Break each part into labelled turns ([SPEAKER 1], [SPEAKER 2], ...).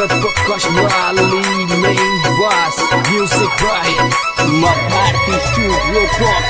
[SPEAKER 1] Sugar Prakash Wali main boss. Music by Mabhati Studio Rock.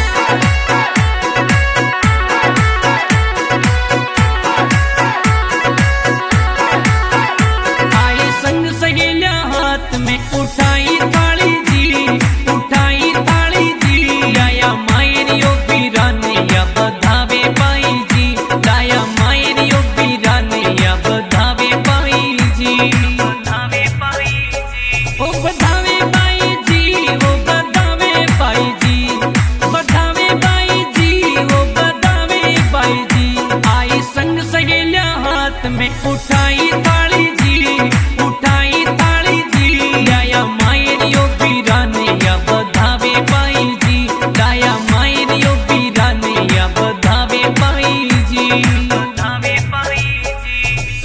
[SPEAKER 2] आए संग सहेलिया हाथ में उठाई थाली जी, उठाई थाली जी। आया मायरियो वीराने या बधावे पाई जी, आया मायरियो वीराने या बधावे पाई जी, बधावे पाई जी। ओ बधावे पाई जी, ओ बधावे पाई जी, बधावे पाई जी, ओ बधावे पाई जी। आई संग सहेलिया हाथ में उठाई थाली जी, उठाई थाली जी। आया मायरियो वीराने या बधावे पाई जी, आया मायरियो वीराने या बधावे पाई जी, बधावे पाई जी।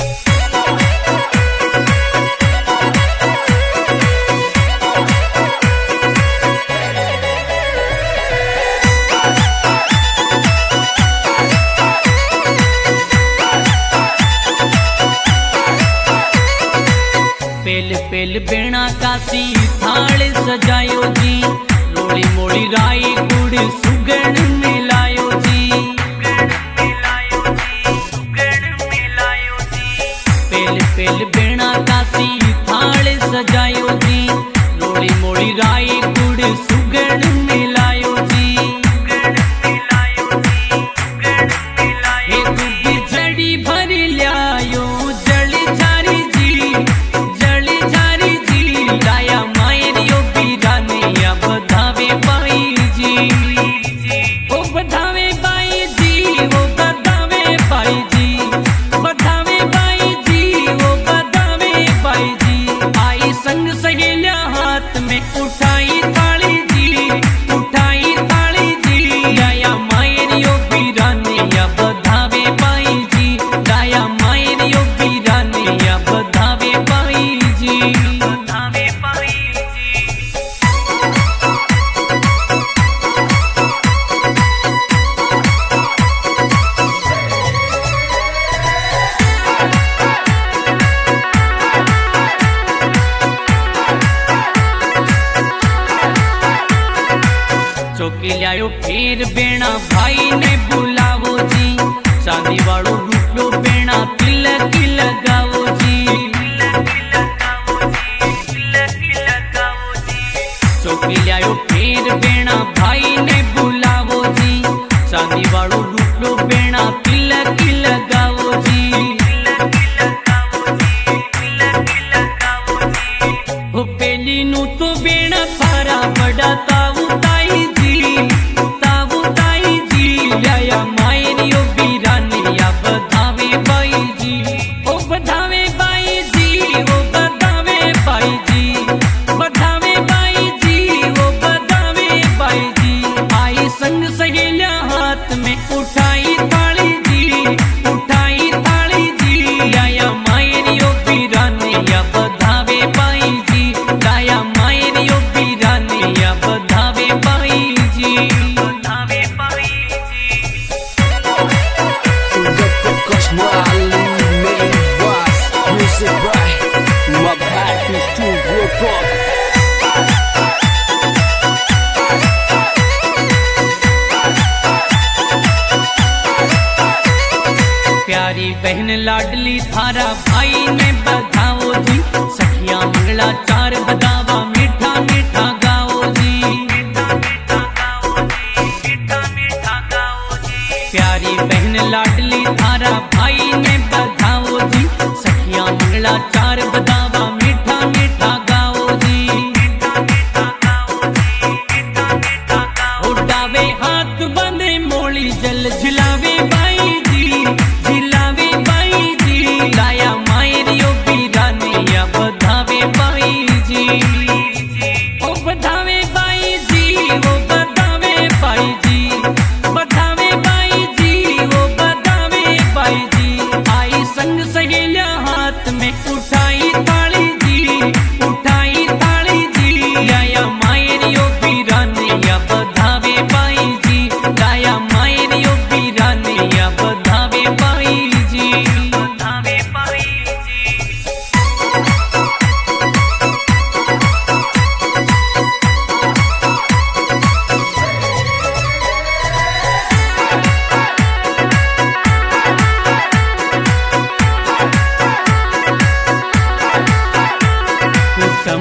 [SPEAKER 2] पेल पेल बेणा कासी थाल सजायो जी, रोली मोली राई गुड़ सुगण मिलायो जी, पेल पेल बेणा कासी थाल सजायो जी, रोली मोली राई गुड़ सुगण मिलायो जी। हे दूधी जड़ी भर ल्यायो जली झारी जी, जली झारी जी। लाया मायरियो वीराने या बधावे पाई जी, ओ बधावे पाई जी, ओ बधावे पाई जी, बधावे पाई जी, ओ बधावे पाई जी। आई संग सहेलिया हाथ में उठाई थाली जी, उठाई थाली जी। आया मायरियो वीराने या बधावे पाई जी, आया मायरियो वीराने या बधावे पाई जी, बधावे पाई जी। चौकी लायो फिर बेणा भाई ने बुलावो जी, चांदी वालो रूपलो बेणा तिलक लगावो जी, चौकी लायो फिर बेणा भाई ने बुलावो जी, चांदी वालो रूपलो बेणा तिलक लगावो जी। हो पेली नू तो बेणा थारा बड़ा ताऊ ताई जी, ताऊ ताई जी। लाया मायरियो वीराने या बधावे पाई जी, ओ बधावे पाई जी, ओ बधावे पाई जी, बधावे पाई जी, ओ बधावे पाई जी। आई संग सहेलिया हाथ में उठाई थाली जी, उठाई थाली जी। आया मायरियो वीराने या बधावे पाई जी, आया मायरियो वीराने या बधावे पाई जी, बधावे पाई जी।
[SPEAKER 1] Sugar Prakash Wali main boss. Music by Mabhati Studio Rock.
[SPEAKER 2] प्यारी बहन लाडली थारा भाई ने बधाओ जी, सखिया मंगला चार बदावा मीठा मीठा गाओ जी, प्यारी बहन लाडली थारा भाई ने बधाओ जी, सखिया मंगला चार बदावा मीठा मीठा गाओ जी। उड़ावे हाथ बंदे मोली जल झिलावे बाई जी, झिलावे बाई जी। लाया मायरियो वीराने या बधावे पाई जी, ओ बधावे पाई जी, ओ बधावे पाई जी, बधावे पाई जी, ओ बधावे पाई जी। आई संग सहेलिया हाथ में उठाई था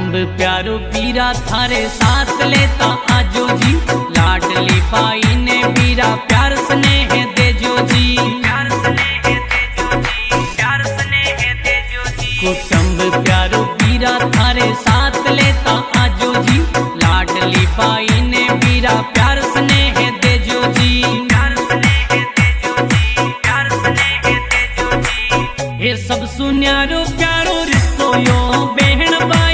[SPEAKER 2] कुटुंब प्यारो पीरा थारे साथ लेता आजो जी, लाडली बाई ने पीरा प्यार स्नेह देजो जी, प्यार स्नेह देजो जी, प्यार स्नेह देजो जी। कुटुंब प्यारो पीरा थारे साथ लेता आजो जी, लाडली बाई ने पीरा प्यार स्नेह देजो जी, प्यार स्नेह देजो जी, प्यार स्नेह देजो जी। ये सब सुन्यारो प्यारो रिश्तो यो बहन भाई